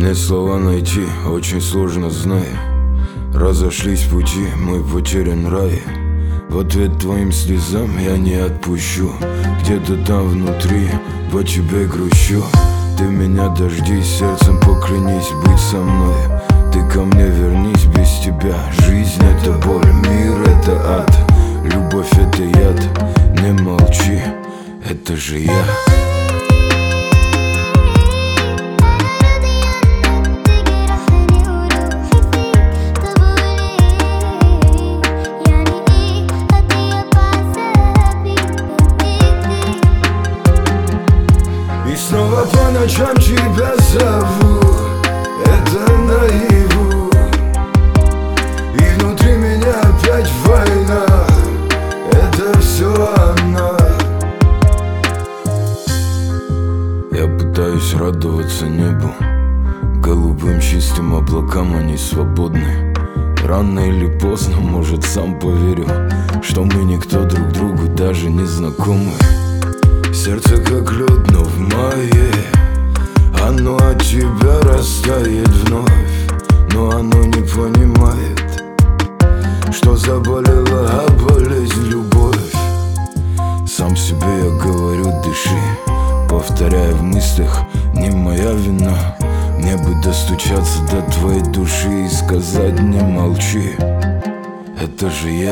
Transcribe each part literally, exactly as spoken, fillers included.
Мне слова найти очень сложно, знаю. Разошлись пути, мой потерян рай. В ответ твоим слезам я не отпущу. Где-то там внутри по тебе грущу. Ты меня дождись, сердцем поклянись быть со мной. Ты ко мне вернись, без тебя жизнь это боль, мир это ад, любовь это яд. Не молчи, это же я. И снова по ночам тебя зову, это наяву. И внутри меня опять война, это все она. Я пытаюсь радоваться небу, голубым чистым облакам, они свободны. Рано или поздно, может, сам поверю, что мы никто друг другу даже не знакомы. Сердце как лед, но в мае оно от тебя растает вновь. Но оно не понимает, что заболела, а болезнь любовь. Сам себе я говорю, дыши, повторяя в мыслях, не моя вина. Мне бы достучаться до твоей души и сказать, не молчи, это же я.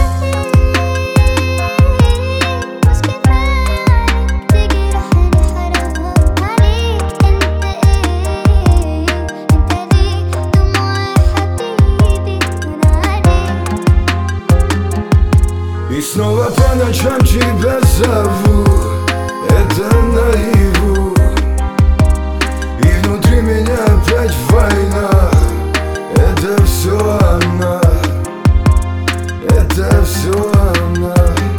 И снова по ночам тебя зову, это наяву. И внутри меня опять война, это все она, это все она.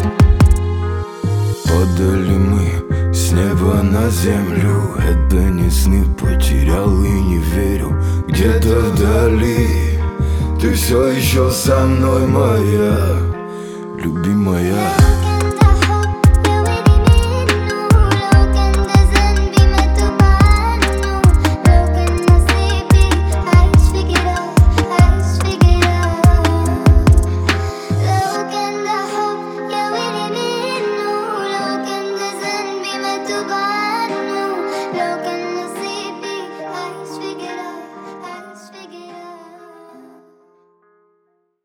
Падали мы с неба на землю, это не сны, потерял и не верю. Где-то вдали ты все еще со мной, моя любимая.